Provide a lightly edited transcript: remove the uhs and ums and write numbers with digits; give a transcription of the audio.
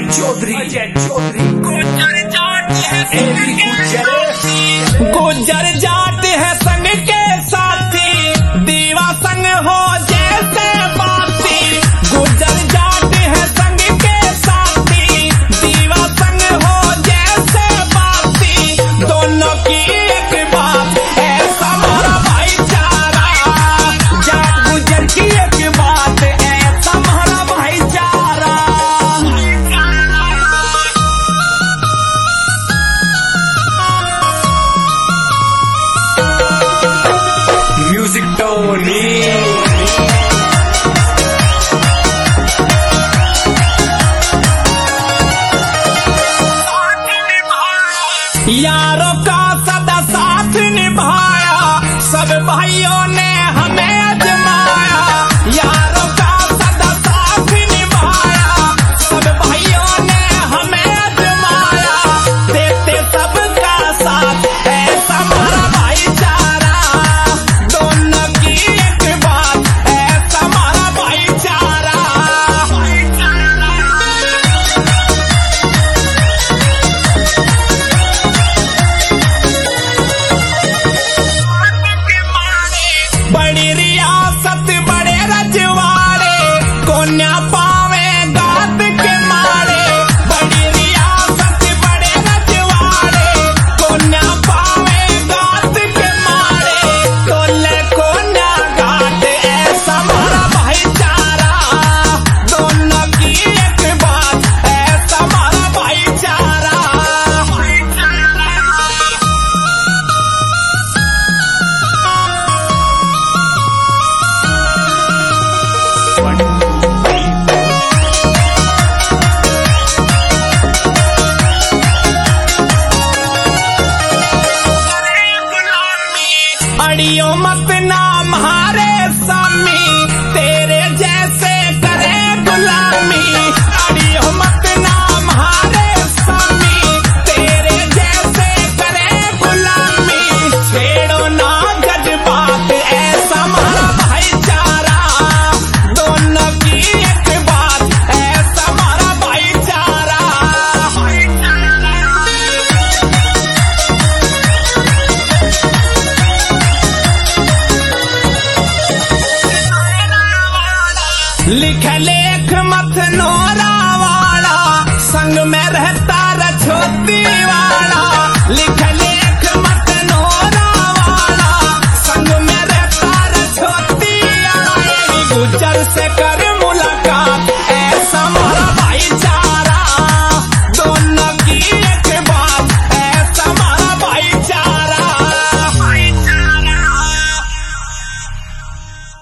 चौधरी गुजर जाट है संग के साथी, दीवा संग हो जैसे बाती। गुजर जाट है संग के साथी, दीवा संग हो जैसे बाती। दोनों की एक बात ऐसा हमारा भाईचारा, जाट गुजर की एक बात ऐसा हमारा भाईचारा। म्यूजिक टोनी यारों का सदा साथ निभाया, सब भाइयों ने हमें आजमाया। यारों का सदा साथ निभाया, सब भाइयों ने हमें आजमाया। देते सबका साथ ऐसा हमारा भाईचारा, दोनों की एक बात ऐसा हमारा भाईचारा। बड़ी रियासत बड़े रजवाड़े, कोन्या पावे गात के मारे। बड़ी रियासत बड़े रजवाड़े, कोन्या पावे गात के मारे। तोले कोन्या घाट ऐसा हमारा भाईचारा, दोनों की एक बात ऐसा हमारा भाईचारा। अड़ियो मत नाम हारे सामी, तेरे जैसे करे गुलामी। अड़ियो मत नाम हारे सामी, तेरे जैसे करे गुलामी। छेड़ो ना जज्बात ऐसा हमारा भाईचारा, दोनों की एक बात ऐसा हमारा भाईचारा। लिख लेख मत नोरा वाला, संग में रहता रछोती वाला। लिख लेख मत नोरा वाला, संग में रहता रछोती वाला। गुजर से कर मुलाकात